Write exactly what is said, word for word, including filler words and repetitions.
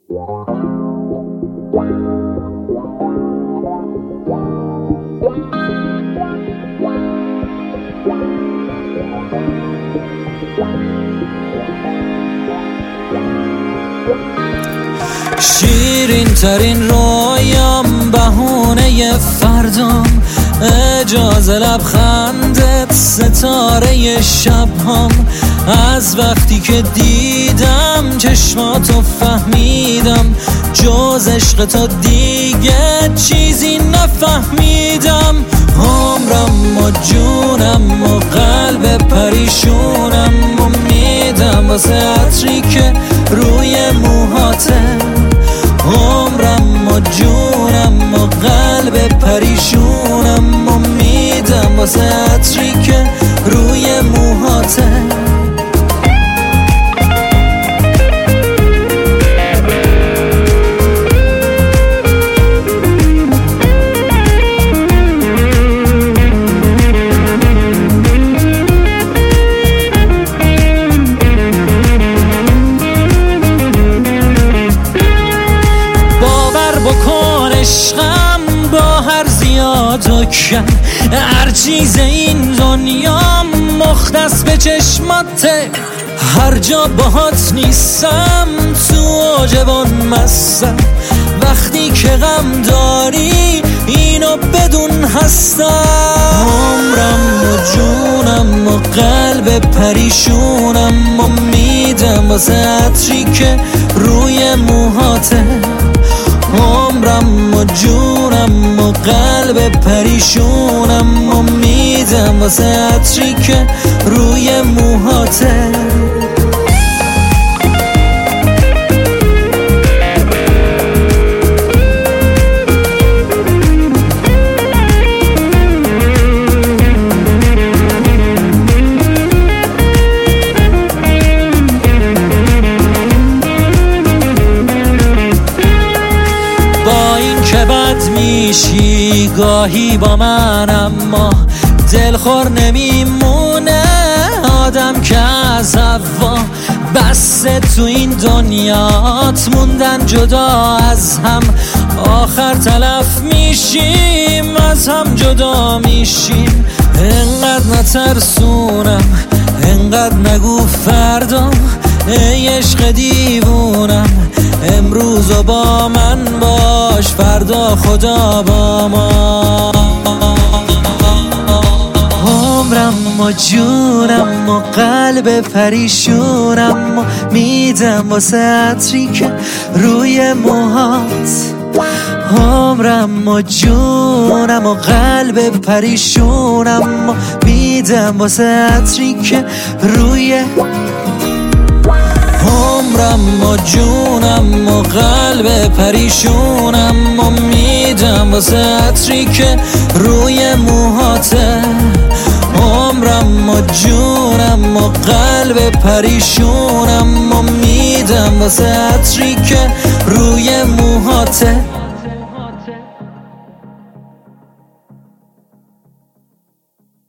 شیرین ترین رویام بهونه فردام، اجازه لبخندت ستاره شبهام. از وقتی که دیدم چشماتو فهمیدم، جز عشق تو دیگه چیزی نفهمیدم. عمرم و جونم و قلب پریشونم و میدم واسه عطری که روی موهاته. عمرم و جونم و قلب پریشونم و میدم واسه عطری که روی موهاته. عشقم با هر زیاد و کم، هر چیز این دنیا مختص به چشماته. هر جا باهات نیستم تو عجبان مستم، وقتی که غم داری اینو بدون هستم. عمرم و جونم و قلب پریشونم و میدم واسه عطری که روی موهاته. عمرم و جونم و قلب پریشونم و میدم واسه عطری که روی موهاته. میشی گاهی با من، اما دلخور نمیمونه آدم که از هوا. بس تو این دنیات موندن جدا از هم، آخر تلف میشیم از هم جدا میشیم. انقدر نترسونم انقدر نگو فردا، ای عشق دیوونم امروز و با من باش، فردا خدا با ما. عمرم و جونم و قلب پریشونم و میدم واسه عطری که روی موهات. عمرم و جونم و قلب پریشونم و میدم واسه عطری که روی. عمرم و جونم و قلب پریشونم و میدم واسه عطری که روی موهاته. عمرم و جونم و قلب پریشونم و میدم واسه عطری که روی موهاته.